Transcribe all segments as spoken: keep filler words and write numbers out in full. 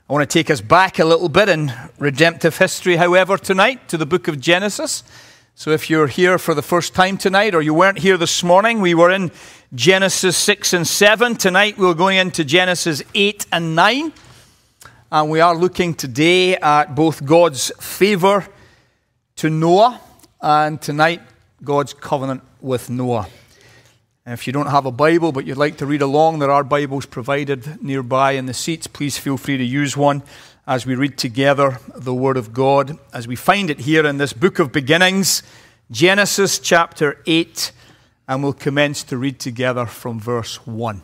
I want to take us back a little bit in redemptive history, however, tonight to the book of Genesis. So if you're here for the first time tonight, or you weren't here this morning, we were in Genesis six and seven. Tonight we're going into Genesis eight and nine. And we are looking today at both God's favor to Noah and tonight God's covenant with Noah. If you don't have a Bible but you'd like to read along, there are Bibles provided nearby in the seats. Please feel free to use one as we read together the Word of God, as we find it here in this book of beginnings, Genesis chapter eight, and we'll commence to read together from verse one.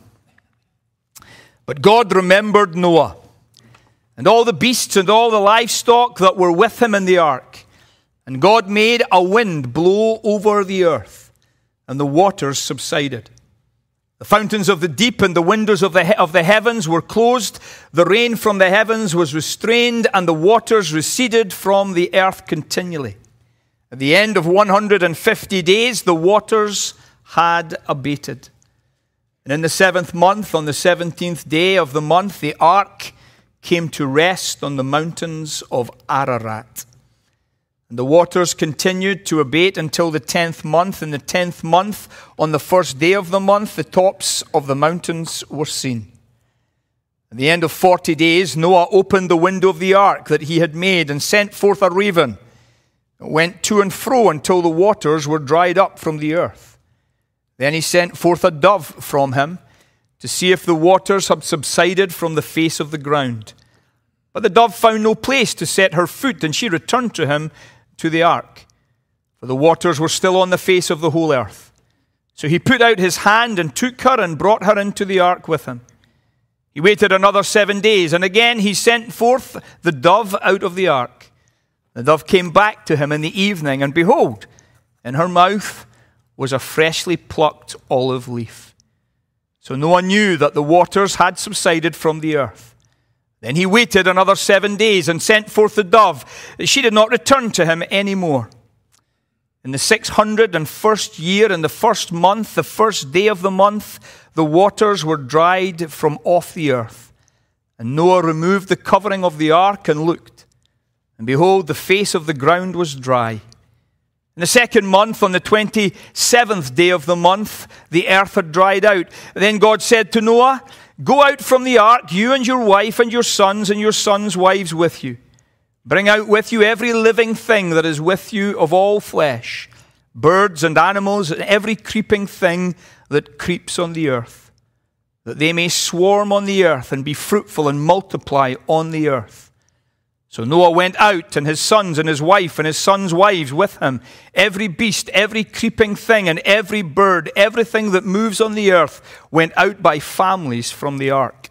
But God remembered Noah, and all the beasts and all the livestock that were with him in the ark. And God made a wind blow over the earth, and the waters subsided. The fountains of the deep and the windows of the, he- of the heavens were closed. The rain from the heavens was restrained, and the waters receded from the earth continually. At the end of one hundred fifty days, the waters had abated. And in the seventh month, on the seventeenth day of the month, the ark came to rest on the mountains of Ararat. And the waters continued to abate until the tenth month. In the tenth month, on the first day of the month, the tops of the mountains were seen. At the end of forty days, Noah opened the window of the ark that he had made and sent forth a raven. It went to and fro until the waters were dried up from the earth. Then he sent forth a dove from him to see if the waters had subsided from the face of the ground. But the dove found no place to set her foot, and she returned to him to the ark, for the waters were still on the face of the whole earth. So he put out his hand and took her and brought her into the ark with him. He waited another seven days, and again he sent forth the dove out of the ark. The dove came back to him in the evening, and behold, in her mouth was a freshly plucked olive leaf. So Noah knew that the waters had subsided from the earth. Then he waited another seven days and sent forth the dove. She did not return to him any more. In the six hundred and first year, in the first month, the first day of the month, the waters were dried from off the earth. And Noah removed the covering of the ark and looked. And behold, the face of the ground was dry. In the second month, on the twenty-seventh day of the month, the earth had dried out. Then God said to Noah, "Go out from the ark, you and your wife and your sons and your sons' wives with you. Bring out with you every living thing that is with you of all flesh, birds and animals and every creeping thing that creeps on the earth, that they may swarm on the earth and be fruitful and multiply on the earth." So Noah went out, and his sons and his wife and his sons' wives with him. Every beast, every creeping thing, and every bird, everything that moves on the earth, went out by families from the ark.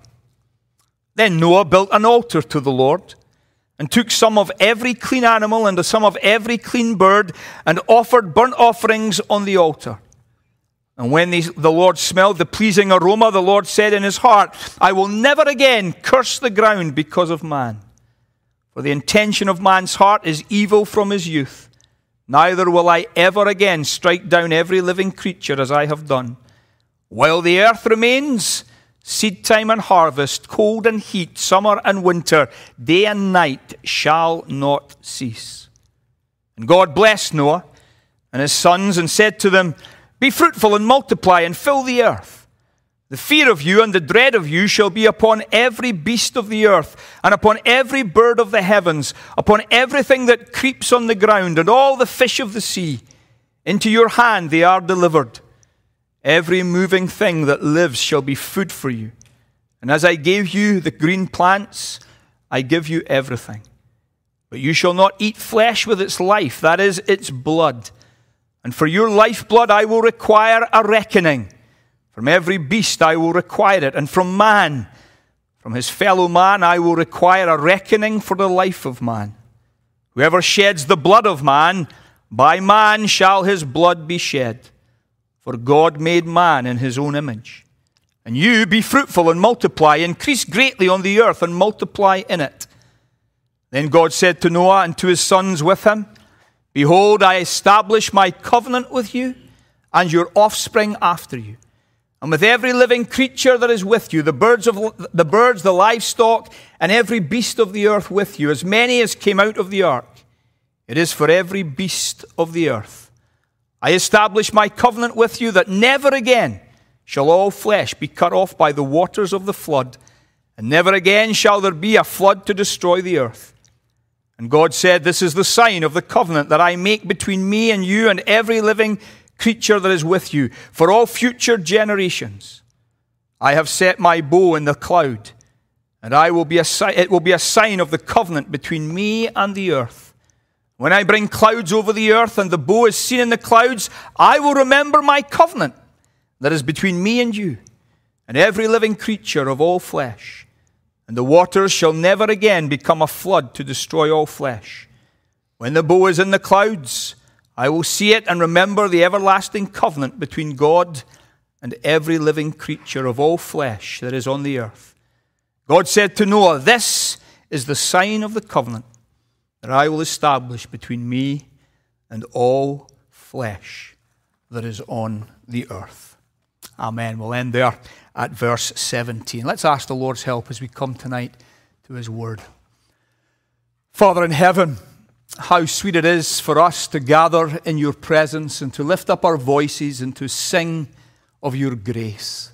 Then Noah built an altar to the Lord, and took some of every clean animal and some of every clean bird, and offered burnt offerings on the altar. And when the, the Lord smelled the pleasing aroma, the Lord said in his heart, "I will never again curse the ground because of man. For the intention of man's heart is evil from his youth. Neither will I ever again strike down every living creature as I have done. While the earth remains, seed time and harvest, cold and heat, summer and winter, day and night shall not cease." And God blessed Noah and his sons and said to them, "Be fruitful and multiply and fill the earth. The fear of you and the dread of you shall be upon every beast of the earth, and upon every bird of the heavens, upon everything that creeps on the ground, and all the fish of the sea. Into your hand they are delivered. Every moving thing that lives shall be food for you. And as I gave you the green plants, I give you everything. But you shall not eat flesh with its life, that is, its blood. And for your lifeblood I will require a reckoning. From every beast I will require it, and from man, from his fellow man, I will require a reckoning for the life of man. Whoever sheds the blood of man, by man shall his blood be shed. For God made man in his own image. And you be fruitful and multiply, increase greatly on the earth and multiply in it." Then God said to Noah and to his sons with him, "Behold, I establish my covenant with you and your offspring after you, and with every living creature that is with you, the birds, of, the birds, the livestock, and every beast of the earth with you, as many as came out of the ark. It is for every beast of the earth. I establish my covenant with you that never again shall all flesh be cut off by the waters of the flood, and never again shall there be a flood to destroy the earth. And God said, this is the sign of the covenant that I make between me and you and every living creature that is with you for all future generations. I have set my bow in the cloud, and I will be a si- it will be a sign of the covenant between me and the earth. When I bring clouds over the earth and the bow is seen in the clouds, I will remember my covenant that is between me and you and every living creature of all flesh. And the waters shall never again become a flood to destroy all flesh. When the bow is in the clouds, I will see it and remember the everlasting covenant between God and every living creature of all flesh that is on the earth. God said to Noah, this is the sign of the covenant that I will establish between me and all flesh that is on the earth. Amen. We'll end there at verse seventeen. Let's ask the Lord's help as we come tonight to his word. Father in heaven, how sweet it is for us to gather in your presence and to lift up our voices and to sing of your grace.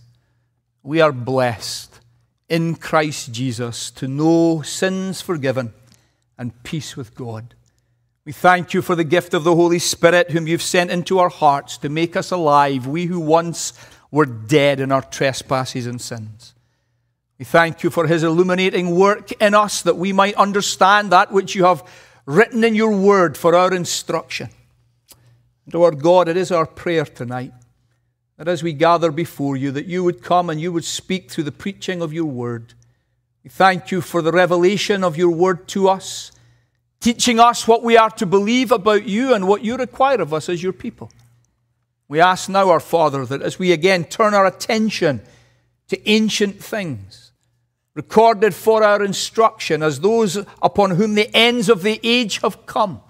We are blessed in Christ Jesus to know sins forgiven and peace with God. We thank you for the gift of the Holy Spirit whom you've sent into our hearts to make us alive, we who once were dead in our trespasses and sins. We thank you for his illuminating work in us that we might understand that which you have written in your word for our instruction. And Lord God, it is our prayer tonight that as we gather before you, that you would come and you would speak through the preaching of your word. We thank you for the revelation of your word to us, teaching us what we are to believe about you and what you require of us as your people. We ask now, our Father, that as we again turn our attention to ancient things, recorded for our instruction as those upon whom the ends of the age have come,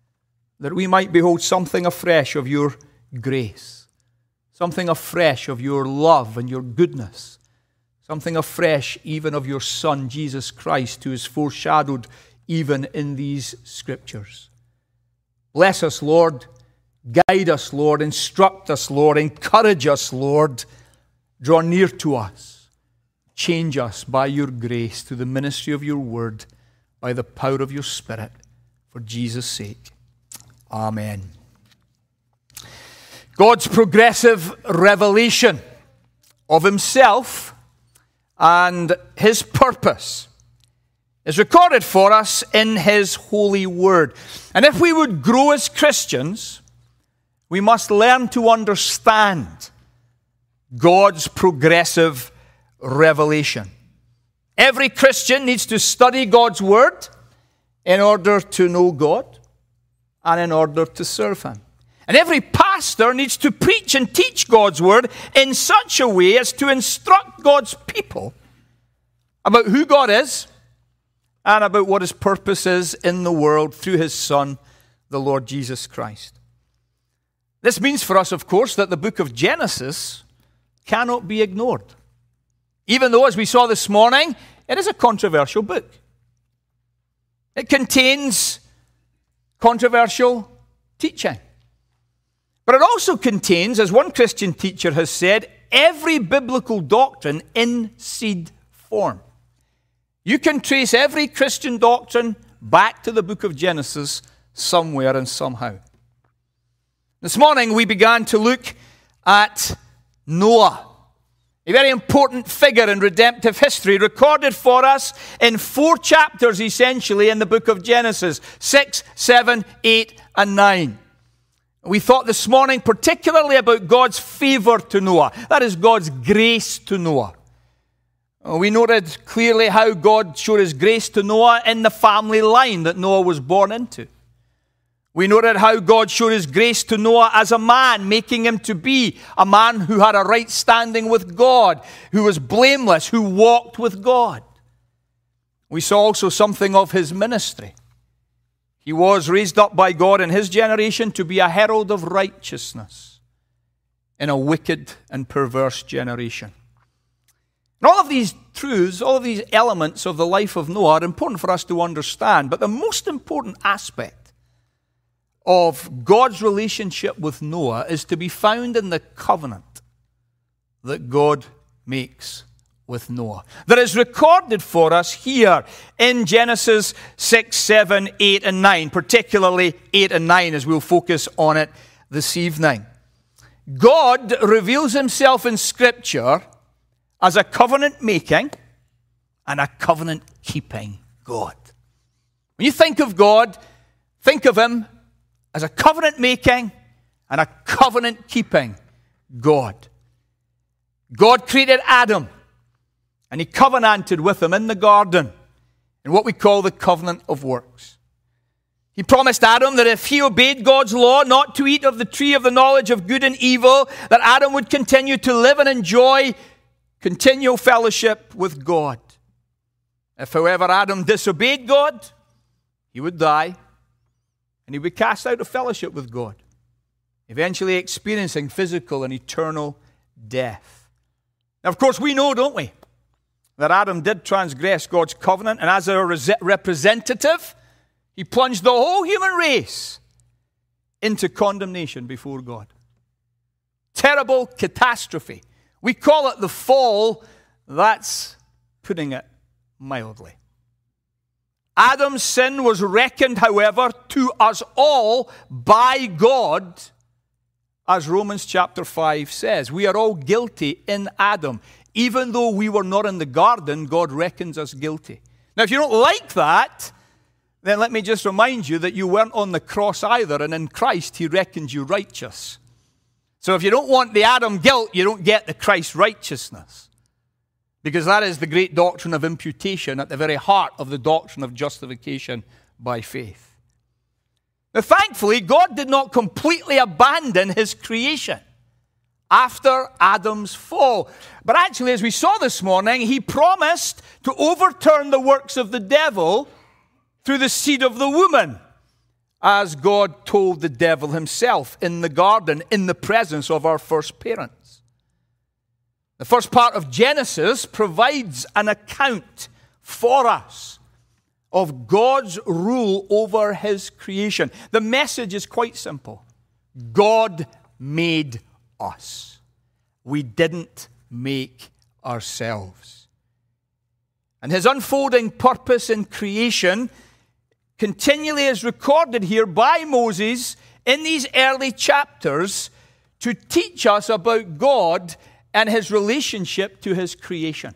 that we might behold something afresh of your grace, something afresh of your love and your goodness, something afresh even of your Son, Jesus Christ, who is foreshadowed even in these scriptures. Bless us, Lord. Guide us, Lord. Instruct us, Lord. Encourage us, Lord. Draw near to us. Change us by your grace through the ministry of your word, by the power of your Spirit, for Jesus' sake. Amen. God's progressive revelation of himself and his purpose is recorded for us in his holy word. And if we would grow as Christians, we must learn to understand God's progressive revelation. Every Christian needs to study God's word in order to know God and in order to serve him. And every pastor needs to preach and teach God's word in such a way as to instruct God's people about who God is and about what his purpose is in the world through his Son, the Lord Jesus Christ. This means for us, of course, that the book of Genesis cannot be ignored. Even though, as we saw this morning, it is a controversial book. It contains controversial teaching. But it also contains, as one Christian teacher has said, every biblical doctrine in seed form. You can trace every Christian doctrine back to the book of Genesis somewhere and somehow. This morning we began to look at Noah, a very important figure in redemptive history, recorded for us in four chapters essentially in the book of Genesis, six, seven, eight, and nine. We thought this morning particularly about God's favor to Noah, that is God's grace to Noah. We noted clearly how God showed his grace to Noah in the family line that Noah was born into. We noted how God showed his grace to Noah as a man, making him to be a man who had a right standing with God, who was blameless, who walked with God. We saw also something of his ministry. He was raised up by God in his generation to be a herald of righteousness. in a wicked and perverse generation. And all of these truths, all of these elements of the life of Noah are important for us to understand. But the most important aspect of God's relationship with Noah is to be found in the covenant that God makes with Noah, that is recorded for us here in Genesis six, seven, eight, and nine, particularly eight and nine, as we'll focus on it this evening. God reveals himself in Scripture as a covenant-making and a covenant-keeping God. When you think of God, think of him as a covenant-making and a covenant-keeping God. God created Adam, and he covenanted with him in the garden in what we call the covenant of works. He promised Adam that if he obeyed God's law not to eat of the tree of the knowledge of good and evil, that Adam would continue to live and enjoy continual fellowship with God. If, however, Adam disobeyed God, he would die, and he would be cast out of fellowship with God, eventually experiencing physical and eternal death. Now, of course, we know, don't we, that Adam did transgress God's covenant, and as a representative, he plunged the whole human race into condemnation before God. Terrible catastrophe. We call it the fall. That's putting it mildly. Adam's sin was reckoned, however, to us all by God, as Romans chapter five says. We are all guilty in Adam. Even though we were not in the garden, God reckons us guilty. Now, if you don't like that, then let me just remind you that you weren't on the cross either, and in Christ, he reckons you righteous. So if you don't want the Adam guilt, you don't get the Christ righteousness. Because that is the great doctrine of imputation at the very heart of the doctrine of justification by faith. Now, thankfully, God did not completely abandon his creation after Adam's fall. But actually, as we saw this morning, he promised to overturn the works of the devil through the seed of the woman, as God told the devil himself in the garden in the presence of our first parents. The first part of Genesis provides an account for us of God's rule over his creation. The message is quite simple. God made us. We didn't make ourselves. And his unfolding purpose in creation continually is recorded here by Moses in these early chapters to teach us about God and his relationship to his creation.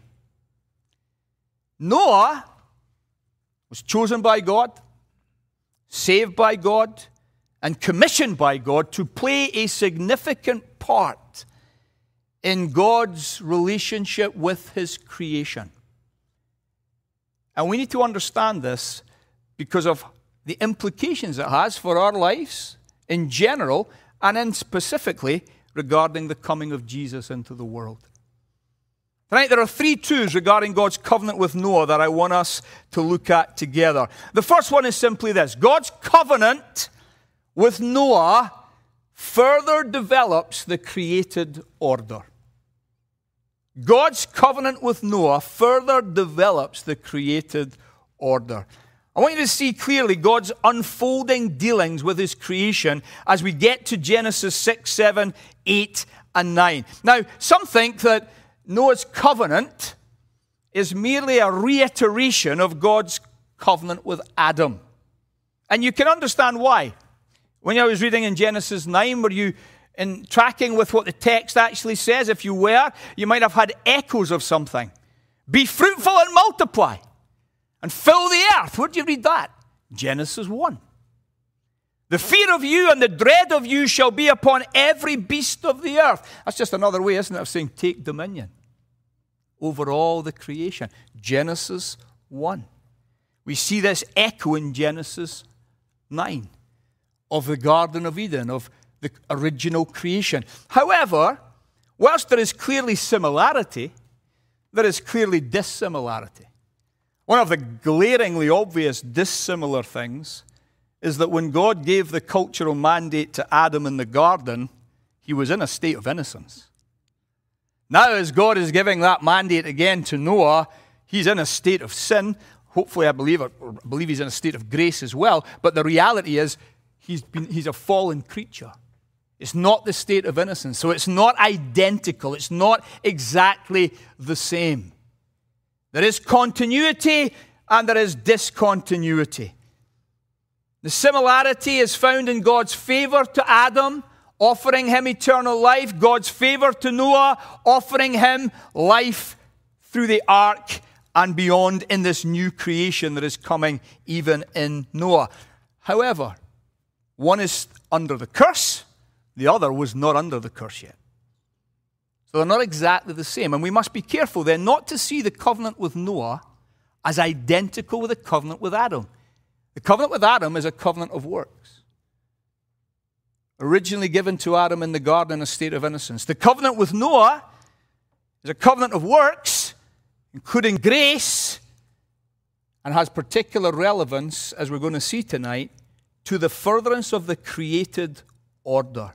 Noah was chosen by God, saved by God, and commissioned by God to play a significant part in God's relationship with his creation. And we need to understand this because of the implications it has for our lives in general, and in specifically regarding the coming of Jesus into the world. Tonight, there are three truths regarding God's covenant with Noah that I want us to look at together. The first one is simply this: God's covenant with Noah further develops the created order. God's covenant with Noah further develops the created order. I want you to see clearly God's unfolding dealings with his creation as we get to Genesis six, seven, eight, and nine. Now, some think that Noah's covenant is merely a reiteration of God's covenant with Adam. And you can understand why. When I was reading in Genesis nine, were you in tracking with what the text actually says? If you were, you might have had echoes of something. Be fruitful and multiply and fill the earth. Where did you read that? Genesis one. The fear of you and the dread of you shall be upon every beast of the earth. That's just another way, isn't it, of saying take dominion over all the creation. Genesis one. We see this echo in Genesis nine of the Garden of Eden, of the original creation. However, whilst there is clearly similarity, there is clearly dissimilarity. One of the glaringly obvious dissimilar things is that when God gave the cultural mandate to Adam in the garden, he was in a state of innocence. Now, as God is giving that mandate again to Noah, he's in a state of sin. Hopefully, I believe, or I believe he's in a state of grace as well. But the reality is, he's been, he's a fallen creature. It's not the state of innocence. So it's not identical. It's not exactly the same. There is continuity and there is discontinuity. The similarity is found in God's favor to Adam, offering him eternal life. God's favor to Noah, offering him life through the ark and beyond in this new creation that is coming even in Noah. However, one is under the curse, the other was not under the curse yet. So they're not exactly the same. And we must be careful then not to see the covenant with Noah as identical with the covenant with Adam. The covenant with Adam is a covenant of works, originally given to Adam in the garden in a state of innocence. The covenant with Noah is a covenant of works, including grace, and has particular relevance, as we're going to see tonight, to the furtherance of the created order.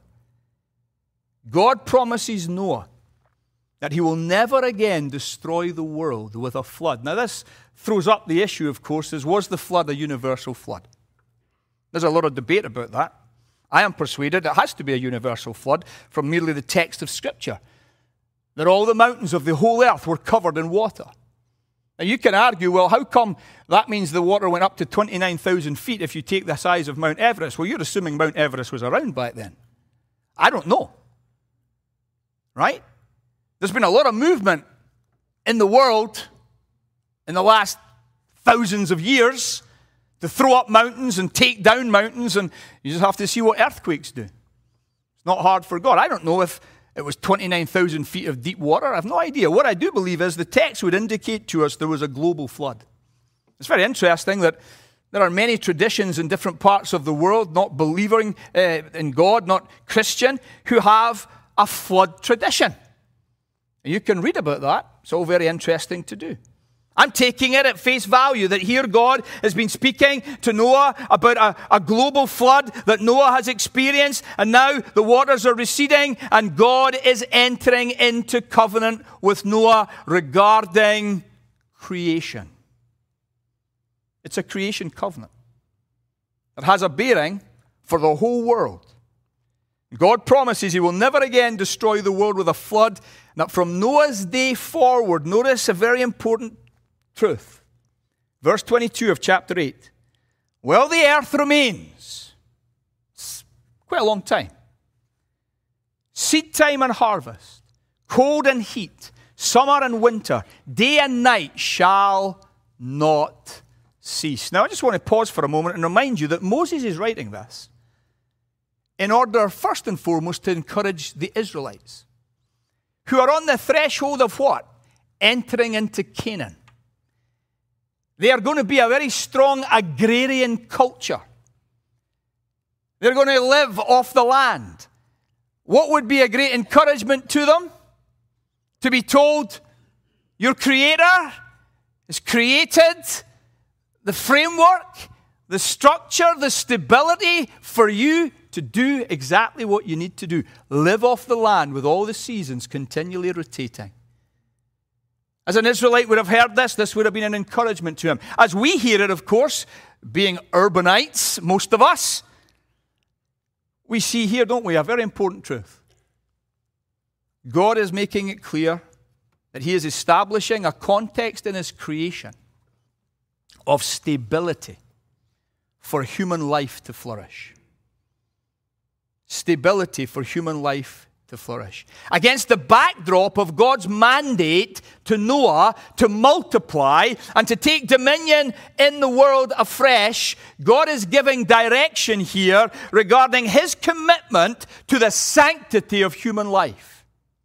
God promises Noah that he will never again destroy the world with a flood. Now, this throws up the issue, of course, is was the flood a universal flood? There's a lot of debate about that. I am persuaded it has to be a universal flood from merely the text of Scripture, that all the mountains of the whole earth were covered in water. Now, you can argue, well, how come that means the water went up to twenty-nine thousand feet if you take the size of Mount Everest? Well, you're assuming Mount Everest was around back then. I don't know. Right? There's been a lot of movement in the world in the last thousands of years to throw up mountains and take down mountains, and you just have to see what earthquakes do. It's not hard for God. I don't know if it was twenty-nine thousand feet of deep water. I have no idea. What I do believe is the text would indicate to us there was a global flood. It's very interesting that there are many traditions in different parts of the world, not believing uh, in God, not Christian, who have a flood tradition. And you can read about that. It's all very interesting to do. I'm taking it at face value that here God has been speaking to Noah about a, a global flood that Noah has experienced, and now the waters are receding, and God is entering into covenant with Noah regarding creation. It's a creation covenant that has a bearing for the whole world. God promises he will never again destroy the world with a flood. Now, from Noah's day forward, notice a very important truth. Verse twenty-two of chapter eight. While the earth remains, it's quite a long time, seed time and harvest, cold and heat, summer and winter, day and night shall not cease. Now, I just want to pause for a moment and remind you that Moses is writing this in order, first and foremost, to encourage the Israelites, who are on the threshold of what? Entering into Canaan. They are going to be a very strong agrarian culture. They're going to live off the land. What would be a great encouragement to them? To be told, your Creator has created the framework, the structure, the stability for you to do exactly what you need to do. Live off the land with all the seasons continually rotating. As an Israelite would have heard this, this would have been an encouragement to him. As we hear it, of course, being urbanites, most of us, we see here, don't we, a very important truth. God is making it clear that he is establishing a context in his creation of stability for human life to flourish. Stability for human life to flourish. Against the backdrop of God's mandate to Noah to multiply and to take dominion in the world afresh, God is giving direction here regarding his commitment to the sanctity of human life.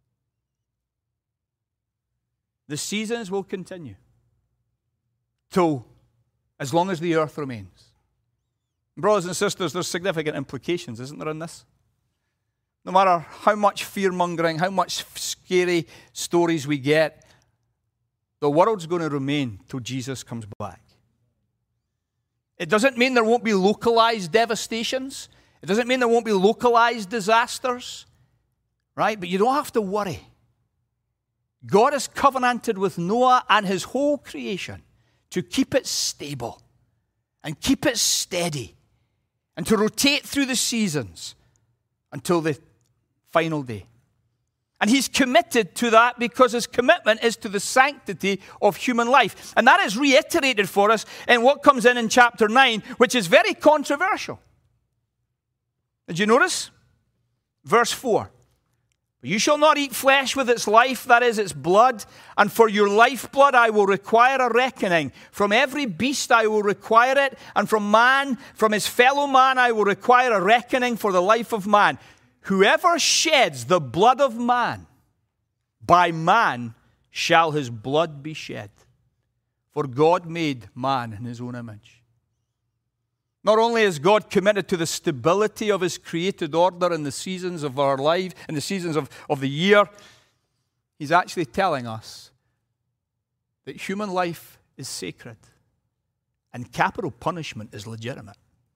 The seasons will continue till as long as the earth remains. Brothers and sisters, there's significant implications, isn't there, in this? No matter how much fear-mongering, how much scary stories we get, the world's going to remain till Jesus comes back. It doesn't mean there won't be localized devastations. It doesn't mean there won't be localized disasters. right? But you don't have to worry. God has covenanted with Noah and his whole creation to keep it stable and keep it steady and to rotate through the seasons until the final day. And he's committed to that because his commitment is to the sanctity of human life. And that is reiterated for us in what comes in in chapter nine, which is very controversial. Did you notice? Verse four. You shall not eat flesh with its life, that is, its blood, and for your lifeblood I will require a reckoning. From every beast I will require it, and from man, from his fellow man I will require a reckoning for the life of man. Whoever sheds the blood of man, by man shall his blood be shed. For God made man in his own image. Not only is God committed to the stability of his created order in the seasons of our life, in the seasons of, of the year, he's actually telling us that human life is sacred and capital punishment is legitimate.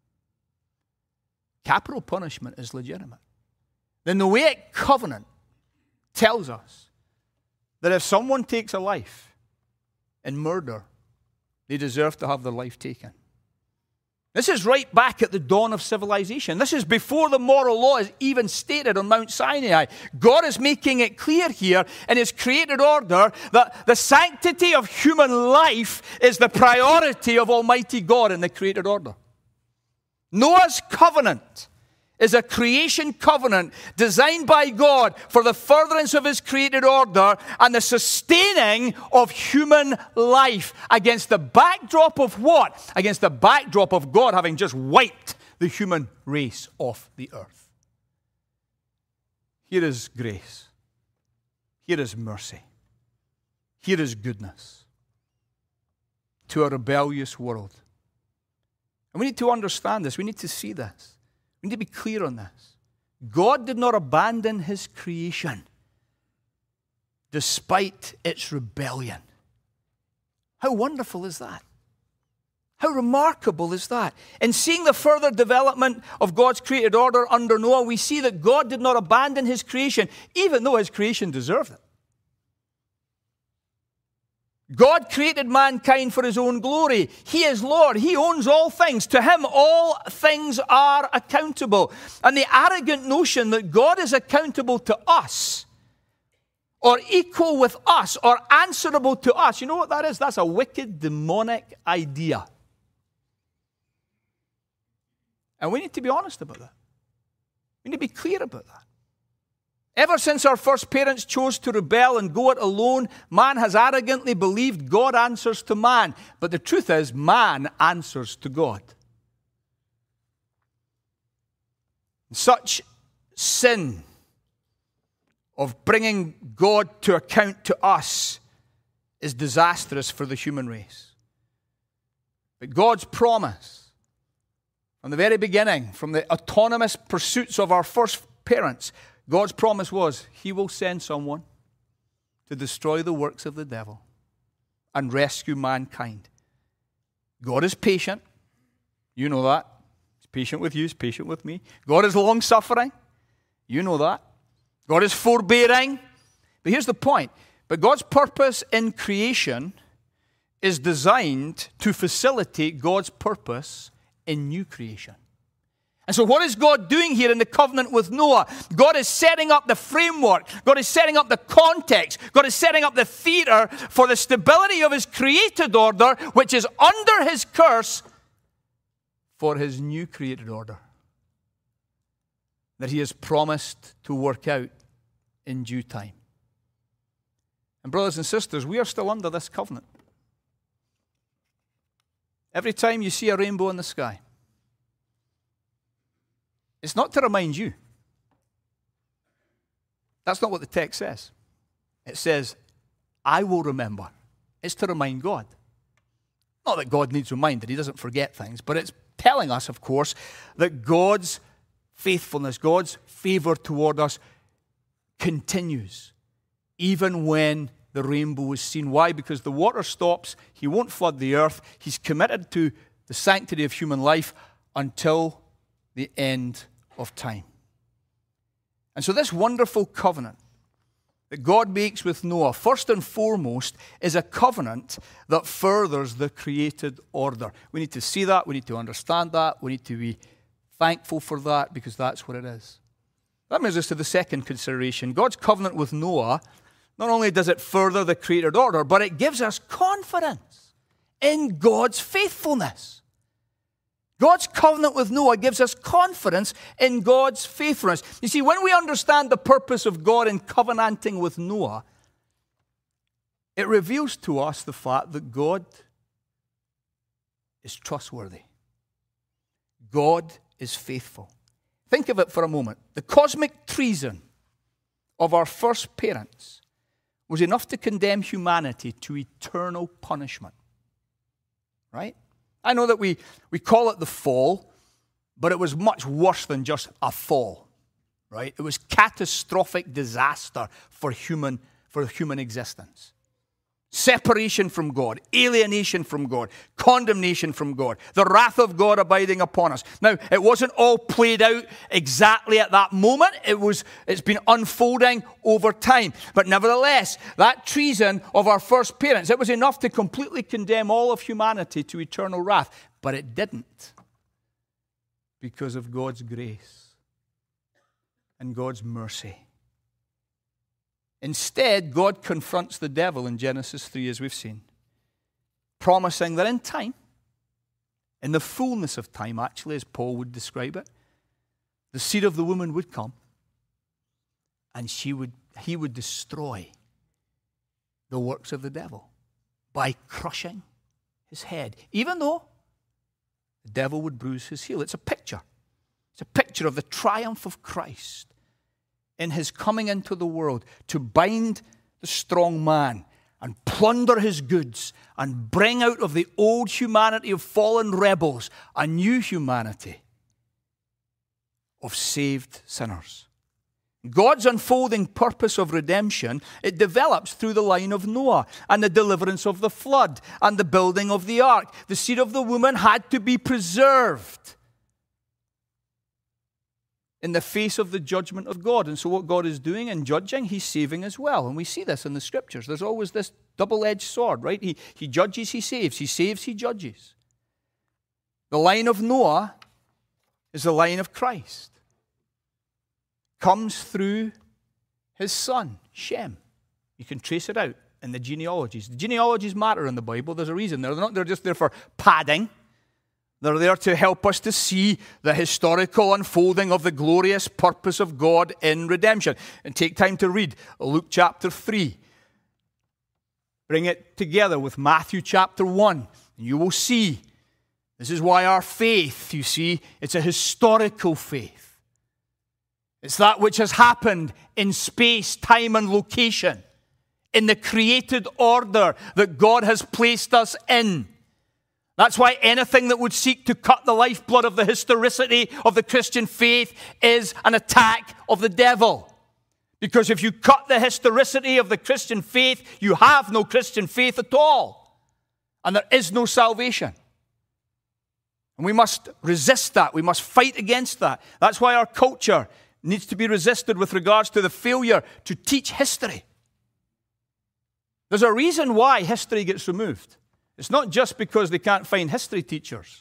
Capital punishment is legitimate. The Noahic covenant tells us that if someone takes a life in murder, they deserve to have their life taken. This is right back at the dawn of civilization. This is before the moral law is even stated on Mount Sinai. God is making it clear here in his created order that the sanctity of human life is the priority of Almighty God in the created order. Noah's covenant is a creation covenant designed by God for the furtherance of his created order and the sustaining of human life against the backdrop of what? Against the backdrop of God having just wiped the human race off the earth. Here is grace. Here is mercy. Here is goodness to a rebellious world. And we need to understand this. We need to see this. We need to be clear on this. God did not abandon his creation despite its rebellion. How wonderful is that? How remarkable is that? In seeing the further development of God's created order under Noah, we see that God did not abandon his creation, even though his creation deserved it. God created mankind for his own glory. He is Lord. He owns all things. To him, all things are accountable. And the arrogant notion that God is accountable to us, or equal with us, or answerable to us, you know what that is? That's a wicked, demonic idea. And we need to be honest about that. We need to be clear about that. Ever since our first parents chose to rebel and go it alone, man has arrogantly believed God answers to man. But the truth is, man answers to God. Such sin of bringing God to account to us is disastrous for the human race. But God's promise, from the very beginning, from the autonomous pursuits of our first parents, God's promise was, he will send someone to destroy the works of the devil and rescue mankind. God is patient. You know that. He's patient with you. He's patient with me. God is long-suffering. You know that. God is forbearing. But here's the point. But God's purpose in creation is designed to facilitate God's purpose in new creation. And so what is God doing here in the covenant with Noah? God is setting up the framework. God is setting up the context. God is setting up the theater for the stability of his created order, which is under his curse, for his new created order that he has promised to work out in due time. And brothers and sisters, we are still under this covenant. Every time you see a rainbow in the sky, it's not to remind you. That's not what the text says. It says, I will remember. It's to remind God. Not that God needs reminded. He doesn't forget things. But it's telling us, of course, that God's faithfulness, God's favor toward us continues, even when the rainbow is seen. Why? Because the water stops. He won't flood the earth. He's committed to the sanctity of human life until the end of time. And so this wonderful covenant that God makes with Noah, first and foremost, is a covenant that furthers the created order. We need to see that. We need to understand that. We need to be thankful for that, because that's what it is. That brings us to the second consideration. God's covenant with Noah, not only does it further the created order, but it gives us confidence in God's faithfulness. God's covenant with Noah gives us confidence in God's faithfulness. You see, when we understand the purpose of God in covenanting with Noah, it reveals to us the fact that God is trustworthy. God is faithful. Think of it for a moment. The cosmic treason of our first parents was enough to condemn humanity to eternal punishment. Right? I know that we, we call it the fall, but it was much worse than just a fall, right? It was catastrophic disaster for human, for human existence. Separation from God, alienation from God, condemnation from God, the wrath of God abiding upon us. Now, it wasn't all played out exactly at that moment. It was, it's been unfolding over time. But nevertheless, that treason of our first parents, it was enough to completely condemn all of humanity to eternal wrath. But it didn't, because of God's grace and God's mercy. Instead, God confronts the devil in Genesis three, as we've seen, promising that in time, in the fullness of time, actually, as Paul would describe it, the seed of the woman would come, and she would, he would destroy the works of the devil by crushing his head, even though the devil would bruise his heel. It's a picture. It's a picture of the triumph of Christ in his coming into the world to bind the strong man and plunder his goods and bring out of the old humanity of fallen rebels a new humanity of saved sinners. God's unfolding purpose of redemption, it develops through the line of Noah and the deliverance of the flood and the building of the ark. The seed of the woman had to be preserved in the face of the judgment of God. And so what God is doing in judging, he's saving as well. And we see this in the scriptures. There's always this double-edged sword, right? He, he judges, he saves. He saves, he judges. The line of Noah is the line of Christ. Comes through his son, Shem. You can trace it out in the genealogies. The genealogies matter in the Bible. There's a reason. They're not they're just there for padding. They're there to help us to see the historical unfolding of the glorious purpose of God in redemption. And take time to read Luke chapter three. Bring it together with Matthew chapter one. And you will see. This is why our faith, you see, it's a historical faith. It's that which has happened in space, time, and location. In the created order that God has placed us in. That's why anything that would seek to cut the lifeblood of the historicity of the Christian faith is an attack of the devil. Because if you cut the historicity of the Christian faith, you have no Christian faith at all. And there is no salvation. And we must resist that. We must fight against that. That's why our culture needs to be resisted with regards to the failure to teach history. There's a reason why history gets removed. It's not just because they can't find history teachers.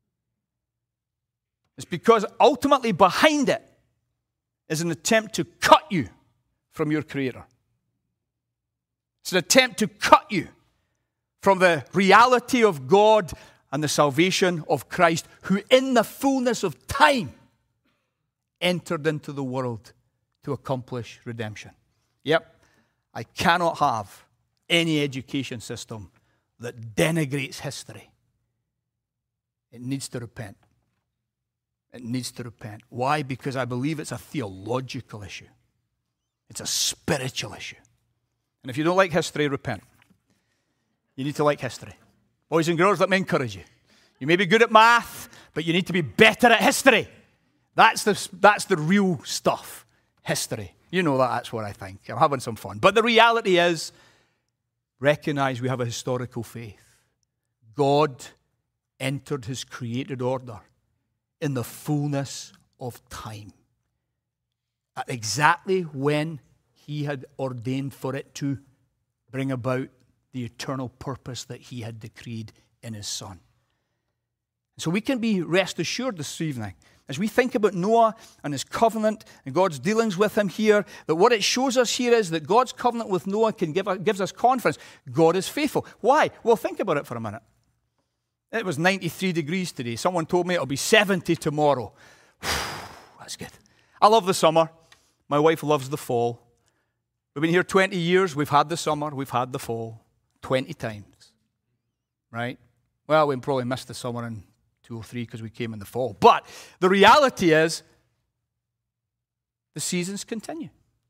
It's because ultimately behind it is an attempt to cut you from your Creator. It's an attempt to cut you from the reality of God and the salvation of Christ, who in the fullness of time entered into the world to accomplish redemption. Yep, I cannot have any education system that denigrates history. It needs to repent. It needs to repent. Why? Because I believe it's a theological issue. It's a spiritual issue. And if you don't like history, repent. You need to like history. Boys and girls, let me encourage you. You may be good at math, but you need to be better at history. That's the, that's the real stuff. History. You know that, that's what I think. I'm having some fun. But the reality is, recognize we have a historical faith. God entered his created order in the fullness of time. at exactly when he had ordained for it to bring about the eternal purpose that he had decreed in his Son. So we can be rest assured this evening, as we think about Noah and his covenant and God's dealings with him here, that what it shows us here is that God's covenant with Noah can give us, gives us confidence. God is faithful. Why? Well, think about it for a minute. It was ninety-three degrees today. Someone told me it'll be seventy tomorrow. That's good. I love the summer. My wife loves the fall. We've been here twenty years. We've had the summer. We've had the fall twenty times. Right? Well, we probably missed the summer in two or three because we came in the fall. But the reality is, the seasons continue.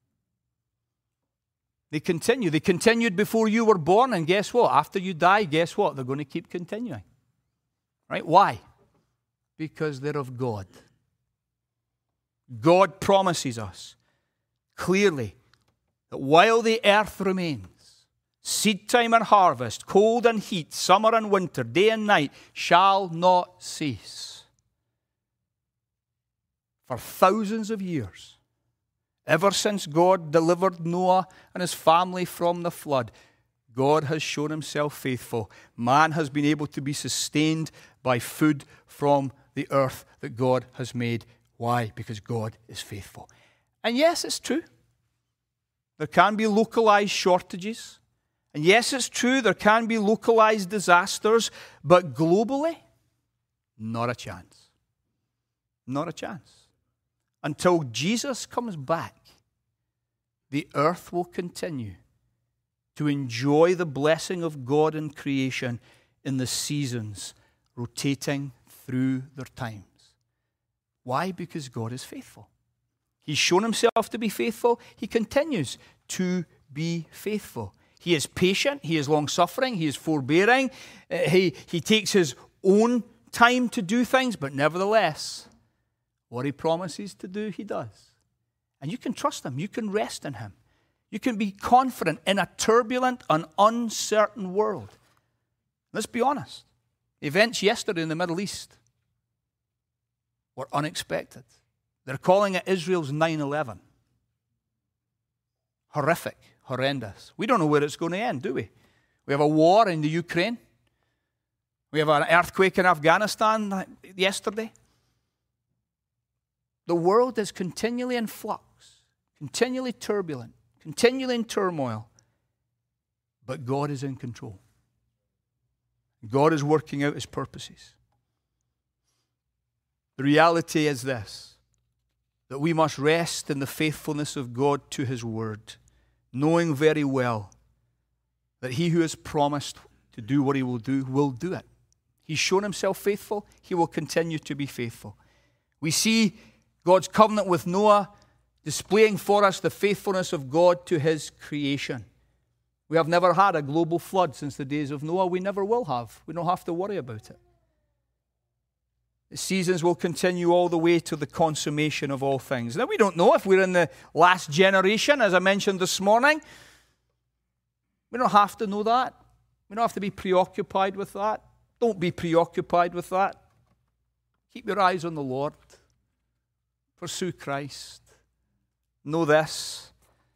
They continue. They continued before you were born, and guess what? After you die, guess what? They're going to keep continuing. Right? Why? Because they're of God. God promises us clearly that while the earth remains, seed time and harvest, cold and heat, summer and winter, day and night, shall not cease. For thousands of years, ever since God delivered Noah and his family from the flood, God has shown himself faithful. Man has been able to be sustained by food from the earth that God has made. Why? Because God is faithful. And yes, it's true. There can be localized shortages. And yes, it's true, there can be localized disasters, but globally, not a chance. Not a chance. Until Jesus comes back, the earth will continue to enjoy the blessing of God in creation in the seasons rotating through their times. Why? Because God is faithful. He's shown himself to be faithful. He continues to be faithful. He is patient. He is long-suffering. He is forbearing. Uh, he, he takes his own time to do things, but nevertheless, what he promises to do, he does. And you can trust him. You can rest in him. You can be confident in a turbulent and uncertain world. Let's be honest. Events yesterday in the Middle East were unexpected. They're calling it Israel's nine eleven. Horrific. Horrendous. We don't know where it's going to end, do we? We have a war in the Ukraine. We have an earthquake in Afghanistan yesterday. The world is continually in flux, continually turbulent, continually in turmoil. But God is in control. God is working out his purposes. The reality is this, that we must rest in the faithfulness of God to his word, knowing very well that he who has promised to do what he will do, will do it. He's shown himself faithful. He will continue to be faithful. We see God's covenant with Noah displaying for us the faithfulness of God to his creation. We have never had a global flood since the days of Noah. We never will have. We don't have to worry about it. The seasons will continue all the way to the consummation of all things. Now, we don't know if we're in the last generation, as I mentioned this morning. We don't have to know that. We don't have to be preoccupied with that. Don't be preoccupied with that. Keep your eyes on the Lord. Pursue Christ. Know this.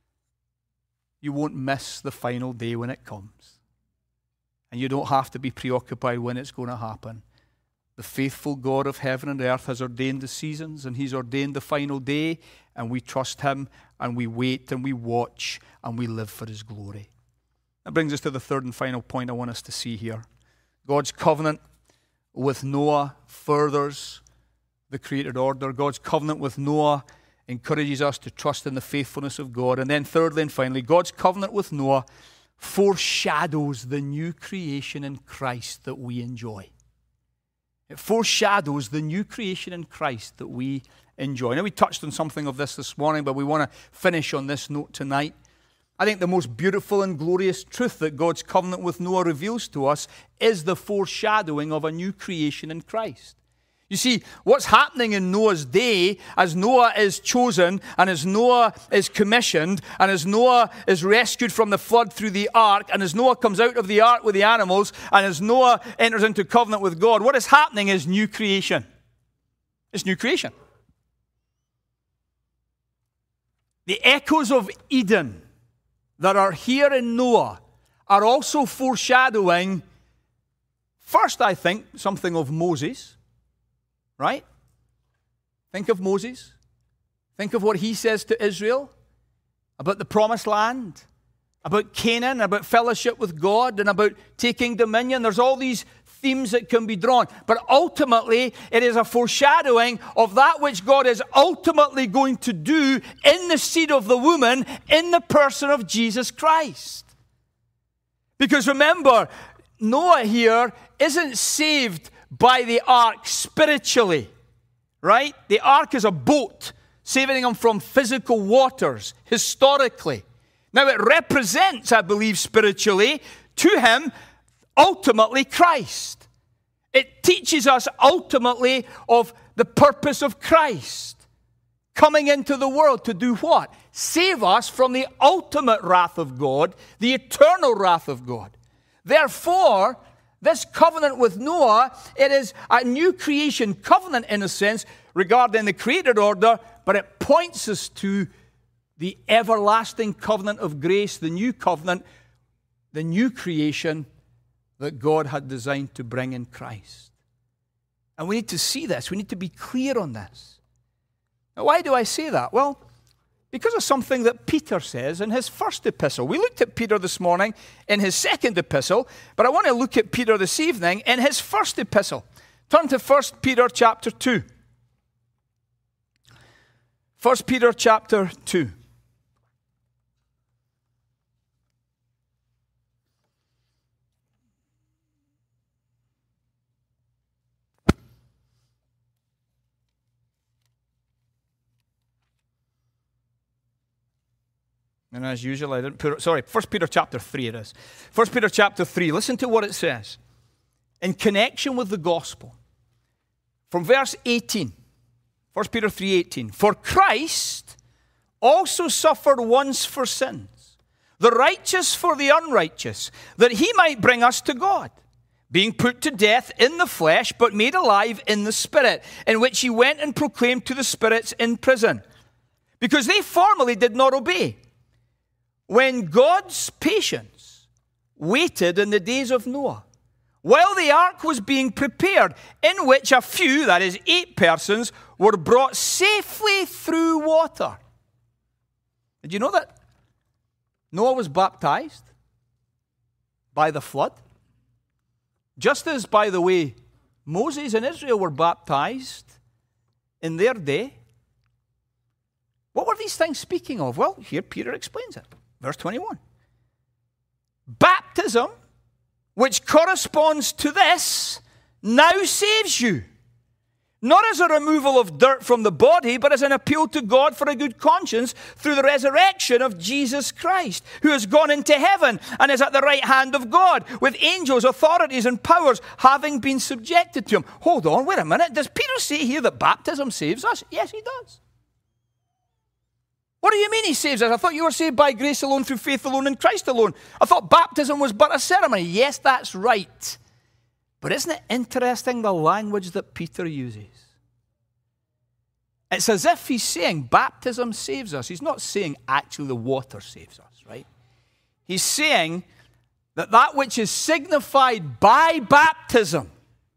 You won't miss the final day when it comes. And you don't have to be preoccupied when it's going to happen. The faithful God of heaven and earth has ordained the seasons, and he's ordained the final day, and we trust him, and we wait, and we watch, and we live for his glory. That brings us to the third and final point I want us to see here. God's covenant with Noah furthers the created order. God's covenant with Noah encourages us to trust in the faithfulness of God. And then thirdly and finally, God's covenant with Noah foreshadows the new creation in Christ that we enjoy. It foreshadows the new creation in Christ that we enjoy. Now, we touched on something of this this morning, but we want to finish on this note tonight. I think the most beautiful and glorious truth that God's covenant with Noah reveals to us is the foreshadowing of a new creation in Christ. You see, what's happening in Noah's day, as Noah is chosen, and as Noah is commissioned, and as Noah is rescued from the flood through the ark, and as Noah comes out of the ark with the animals, and as Noah enters into covenant with God, what is happening is new creation. It's new creation. The echoes of Eden that are here in Noah are also foreshadowing, first, I think, something of Moses, right? Think of Moses. Think of what he says to Israel about the promised land, about Canaan, about fellowship with God, and about taking dominion. There's all these themes that can be drawn. But ultimately, it is a foreshadowing of that which God is ultimately going to do in the seed of the woman, in the person of Jesus Christ. Because remember, Noah here isn't saved by the ark spiritually, right? The ark is a boat saving him from physical waters, historically. Now, it represents, I believe, spiritually, to him, ultimately Christ. It teaches us ultimately of the purpose of Christ coming into the world to do what? Save us from the ultimate wrath of God, the eternal wrath of God. Therefore, this covenant with Noah, it is a new creation covenant in a sense regarding the created order, but it points us to the everlasting covenant of grace, the new covenant, the new creation that God had designed to bring in Christ. And we need to see this. We need to be clear on this. Now, why do I say that? Well, because of something that Peter says in his first epistle. We looked at Peter this morning in his second epistle, but I want to look at Peter this evening in his first epistle. Turn to First Peter chapter two. First Peter chapter two. And as usual, I didn't put it, sorry, First Peter chapter three it is. First Peter chapter three, listen to what it says. In connection with the gospel. From verse eighteen. First Peter three eighteen. For Christ also suffered once for sins, the righteous for the unrighteous, that he might bring us to God, being put to death in the flesh, but made alive in the spirit, in which he went and proclaimed to the spirits in prison, because they formerly did not obey, when God's patience waited in the days of Noah, while the ark was being prepared, in which a few, that is eight persons, were brought safely through water. Did you know that Noah was baptized by the flood? Just as, by the way, Moses and Israel were baptized in their day. What were these things speaking of? Well, here Peter explains it. Verse twenty-one. Baptism, which corresponds to this, now saves you. Not as a removal of dirt from the body, but as an appeal to God for a good conscience through the resurrection of Jesus Christ, who has gone into heaven and is at the right hand of God, with angels, authorities, and powers having been subjected to him. Hold on, wait a minute. Does Peter say here that baptism saves us? Yes, he does. What do you mean he saves us? I thought you were saved by grace alone, through faith alone, in Christ alone. I thought baptism was but a ceremony. Yes, that's right. But isn't it interesting the language that Peter uses? It's as if he's saying baptism saves us. He's not saying actually the water saves us, right? He's saying that that which is signified by baptism,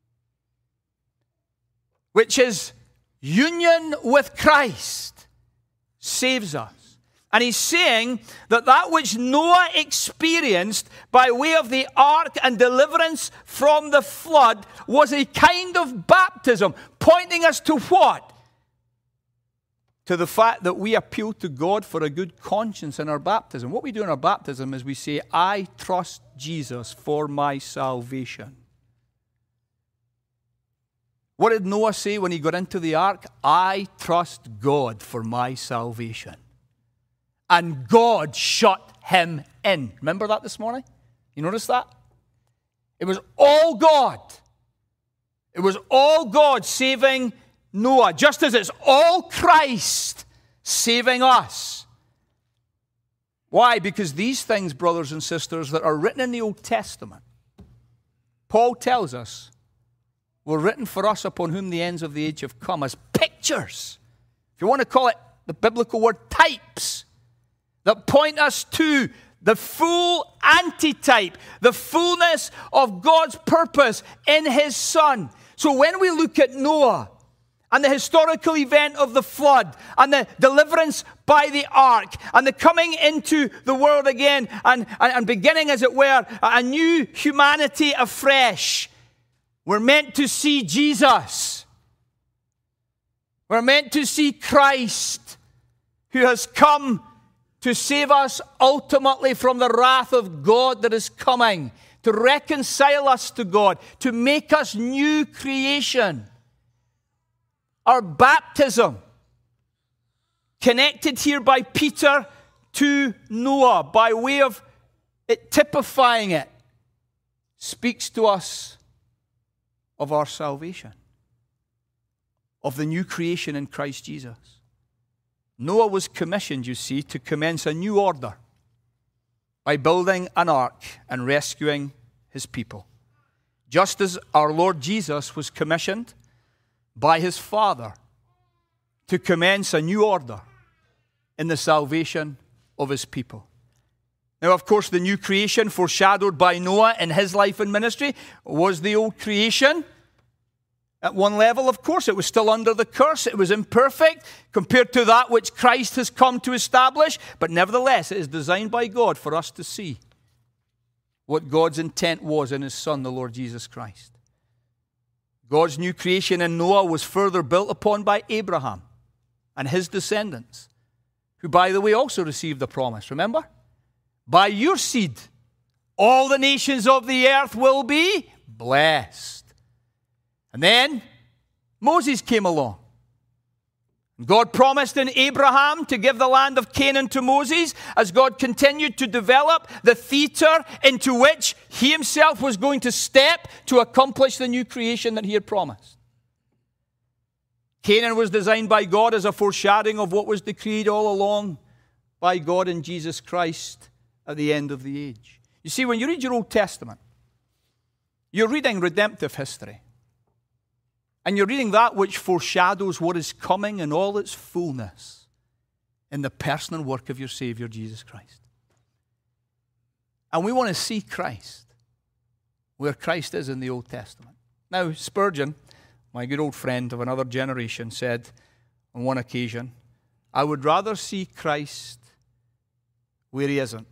which is union with Christ, saves us. And he's saying that that which Noah experienced by way of the ark and deliverance from the flood was a kind of baptism, pointing us to what? To the fact that we appeal to God for a good conscience in our baptism. What we do in our baptism is we say, I trust Jesus for my salvation. What did Noah say when he got into the ark? I trust God for my salvation. And God shut him in. Remember that this morning? You notice that? It was all God. It was all God saving Noah, just as it's all Christ saving us. Why? Because these things, brothers and sisters, that are written in the Old Testament, Paul tells us, were written for us upon whom the ends of the age have come, as pictures. If you want to call it the biblical word types, that point us to the full antitype, the fullness of God's purpose in His Son. So when we look at Noah and the historical event of the flood and the deliverance by the ark and the coming into the world again and, and, and beginning, as it were, a new humanity afresh, we're meant to see Jesus. We're meant to see Christ, who has come to save us ultimately from the wrath of God that is coming, to reconcile us to God, to make us new creation. Our baptism, connected here by Peter to Noah, by way of it typifying it, speaks to us of our salvation, of the new creation in Christ Jesus. Noah was commissioned, you see, to commence a new order by building an ark and rescuing his people. Just as our Lord Jesus was commissioned by his Father to commence a new order in the salvation of his people. Now, of course, the new creation foreshadowed by Noah in his life and ministry was the old creation. At one level, of course, it was still under the curse. It was imperfect compared to that which Christ has come to establish. But nevertheless, it is designed by God for us to see what God's intent was in his Son, the Lord Jesus Christ. God's new creation in Noah was further built upon by Abraham and his descendants, who, by the way, also received the promise. Remember? By your seed, all the nations of the earth will be blessed. And then Moses came along. God promised in Abraham to give the land of Canaan to Moses as God continued to develop the theater into which he himself was going to step to accomplish the new creation that he had promised. Canaan was designed by God as a foreshadowing of what was decreed all along by God in Jesus Christ at the end of the age. You see, when you read your Old Testament, you're reading redemptive history. And you're reading that which foreshadows what is coming in all its fullness in the person and work of your Savior, Jesus Christ. And we want to see Christ where Christ is in the Old Testament. Now, Spurgeon, my good old friend of another generation, said on one occasion, I would rather see Christ where he isn't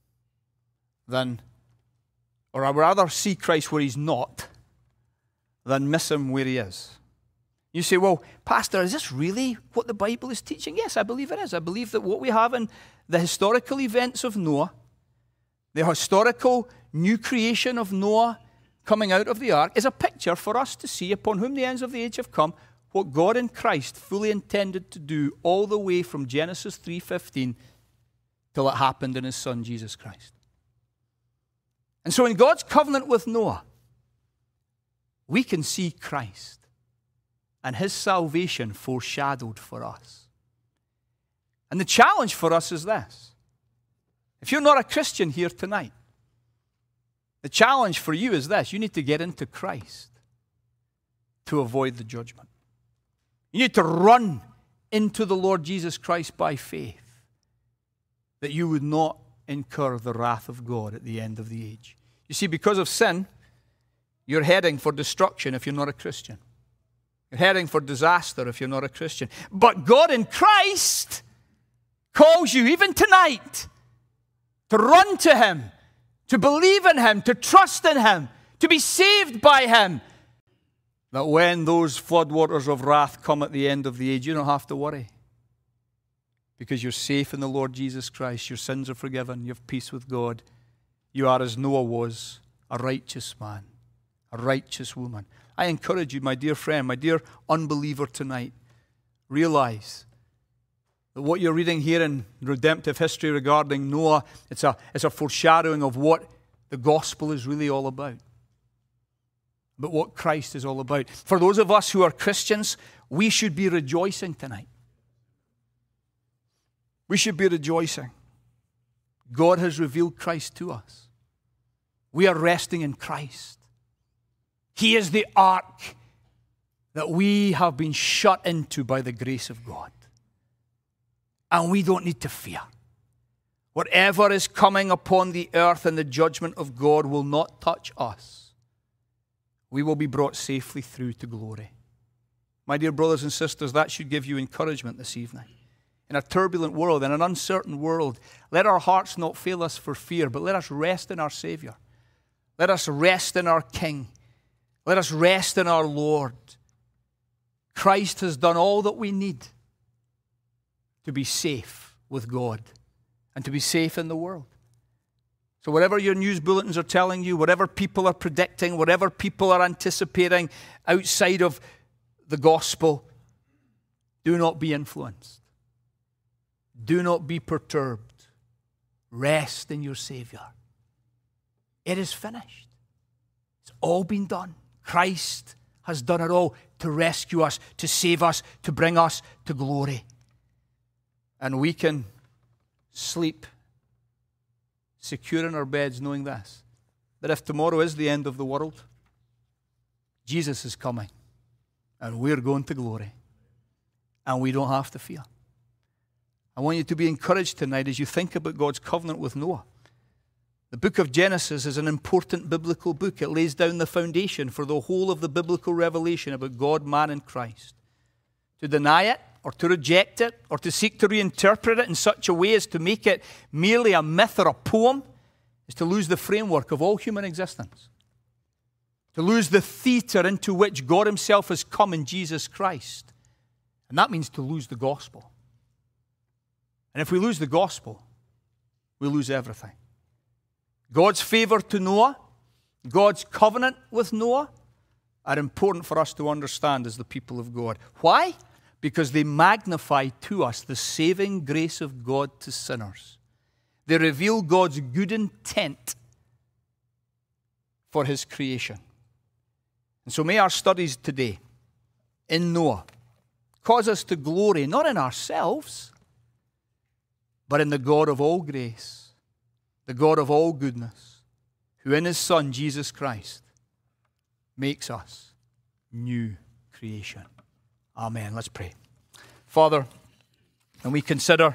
than, or I would rather see Christ where he's not than miss him where he is. You say, well, Pastor, is this really what the Bible is teaching? Yes, I believe it is. I believe that what we have in the historical events of Noah, the historical new creation of Noah coming out of the ark, is a picture for us to see, upon whom the ends of the age have come, what God in Christ fully intended to do all the way from Genesis three fifteen till it happened in his Son, Jesus Christ. And so in God's covenant with Noah, we can see Christ and his salvation foreshadowed for us. And the challenge for us is this. If you're not a Christian here tonight, the challenge for you is this. You need to get into Christ to avoid the judgment. You need to run into the Lord Jesus Christ by faith, that you would not incur the wrath of God at the end of the age. You see, because of sin, you're heading for destruction if you're not a Christian. You're heading for disaster if you're not a Christian. But God in Christ calls you, even tonight, to run to him, to believe in him, to trust in him, to be saved by him. That when those floodwaters of wrath come at the end of the age, you don't have to worry. Because you're safe in the Lord Jesus Christ. Your sins are forgiven. You have peace with God. You are, as Noah was, a righteous man. A righteous woman. I encourage you, my dear friend, my dear unbeliever tonight, realize that what you're reading here in redemptive history regarding Noah, it's a, it's a foreshadowing of what the gospel is really all about. But what Christ is all about. For those of us who are Christians, we should be rejoicing tonight. We should be rejoicing. God has revealed Christ to us. We are resting in Christ. He is the ark that we have been shut into by the grace of God. And we don't need to fear. Whatever is coming upon the earth and the judgment of God will not touch us. We will be brought safely through to glory. My dear brothers and sisters, that should give you encouragement this evening. In a turbulent world, in an uncertain world, let our hearts not fail us for fear, but let us rest in our Savior. Let us rest in our King. Let us rest in our Lord. Christ has done all that we need to be safe with God and to be safe in the world. So whatever your news bulletins are telling you, whatever people are predicting, whatever people are anticipating outside of the gospel, do not be influenced. Do not be perturbed. Rest in your Savior. It is finished. It's all been done. Christ has done it all to rescue us, to save us, to bring us to glory. And we can sleep secure in our beds knowing this, that if tomorrow is the end of the world, Jesus is coming and we're going to glory and we don't have to fear. I want you to be encouraged tonight as you think about God's covenant with Noah. The book of Genesis is an important biblical book. It lays down the foundation for the whole of the biblical revelation about God, man, and Christ. To deny it, or to reject it, or to seek to reinterpret it in such a way as to make it merely a myth or a poem, is to lose the framework of all human existence. To lose the theatre into which God himself has come in Jesus Christ. And that means to lose the gospel. And if we lose the gospel, we lose everything. God's favor to Noah, God's covenant with Noah, are important for us to understand as the people of God. Why? Because they magnify to us the saving grace of God to sinners. They reveal God's good intent for his creation. And so may our studies today in Noah cause us to glory not in ourselves, but in the God of all grace, the God of all goodness, who in his Son, Jesus Christ, makes us new creation. Amen. Let's pray. Father, when we consider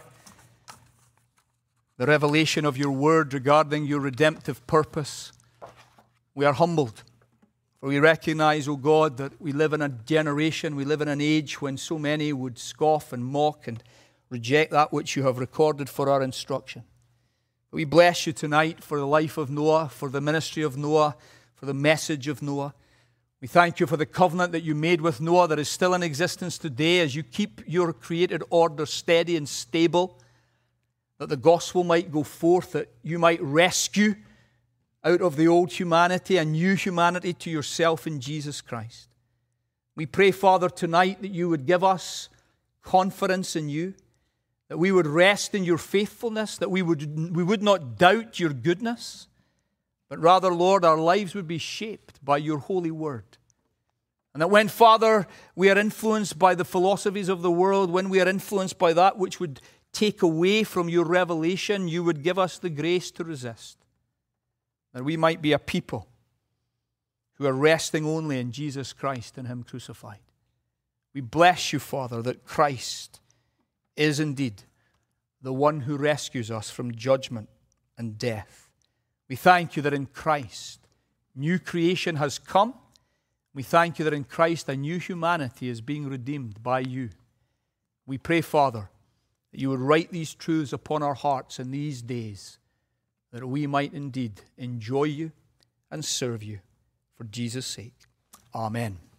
the revelation of your word regarding your redemptive purpose, we are humbled. For we recognize, O God, that we live in a generation, we live in an age when so many would scoff and mock and reject that which you have recorded for our instruction. We bless you tonight for the life of Noah, for the ministry of Noah, for the message of Noah. We thank you for the covenant that you made with Noah that is still in existence today as you keep your created order steady and stable, that the gospel might go forth, that you might rescue out of the old humanity a new humanity to yourself in Jesus Christ. We pray, Father, tonight that you would give us confidence in you, that we would rest in your faithfulness, that we would, we would not doubt your goodness, but rather, Lord, our lives would be shaped by your holy word. And that when, Father, we are influenced by the philosophies of the world, when we are influenced by that which would take away from your revelation, you would give us the grace to resist. That we might be a people who are resting only in Jesus Christ and him crucified. We bless you, Father, that Christ is indeed the one who rescues us from judgment and death. We thank you that in Christ new creation has come. We thank you that in Christ a new humanity is being redeemed by you. We pray, Father, that you would write these truths upon our hearts in these days, that we might indeed enjoy you and serve you for Jesus' sake. Amen.